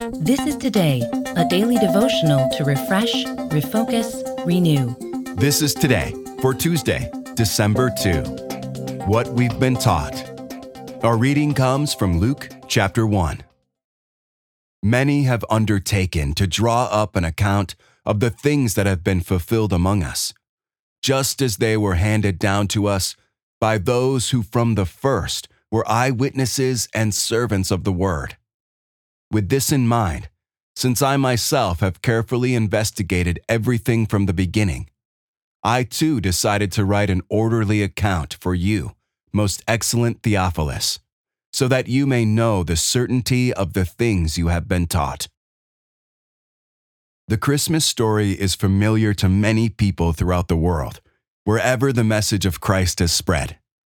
This is Today, a daily devotional to refresh, refocus, renew. This is Today for Tuesday, December 2. What we've been taught. Our reading comes from Luke chapter 1. Many have undertaken to draw up an account of the things that have been fulfilled among us, just as they were handed down to us by those who from the first were eyewitnesses and servants of the word. With this in mind, since I myself have carefully investigated everything from the beginning, I too decided to write an orderly account for you, most excellent Theophilus, so that you may know the certainty of the things you have been taught. The Christmas story is familiar to many people throughout the world, wherever the message of Christ has spread.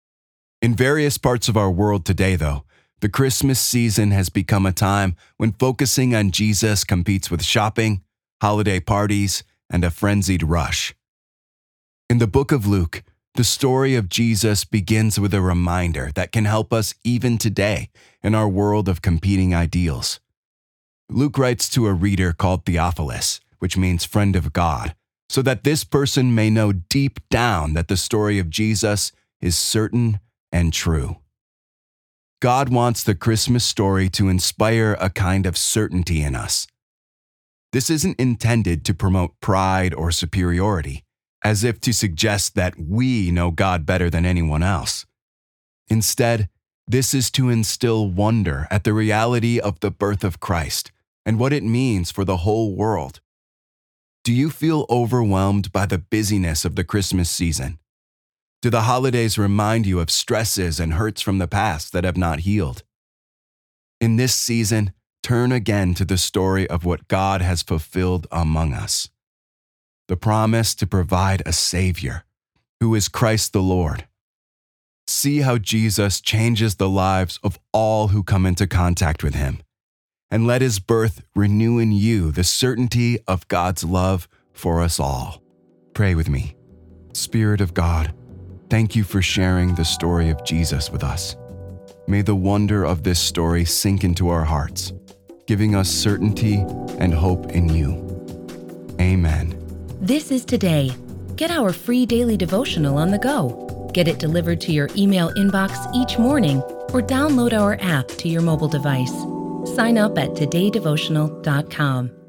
In various parts of our world today, though, the Christmas season has become a time when focusing on Jesus competes with shopping, holiday parties, and a frenzied rush. In the book of Luke, the story of Jesus begins with a reminder that can help us even today in our world of competing ideals. Luke writes to a reader called Theophilus, which means friend of God, so that this person may know deep down that the story of Jesus is certain and true. God wants the Christmas story to inspire a kind of certainty in us. This isn't intended to promote pride or superiority, as if to suggest that we know God better than anyone else. Instead, this is to instill wonder at the reality of the birth of Christ and what it means for the whole world. Do you feel overwhelmed by the busyness of the Christmas season? Do the holidays remind you of stresses and hurts from the past that have not healed? In this season, turn again to the story of what God has fulfilled among us. The promise to provide a Savior, who is Christ the Lord. See how Jesus changes the lives of all who come into contact with Him, and let His birth renew in you the certainty of God's love for us all. Pray with me. Spirit of God, thank you for sharing the story of Jesus with us. May the wonder of this story sink into our hearts, giving us certainty and hope in you. Amen. This is Today. Get our free daily devotional on the go. Get it delivered to your email inbox each morning or download our app to your mobile device. Sign up at todaydevotional.com.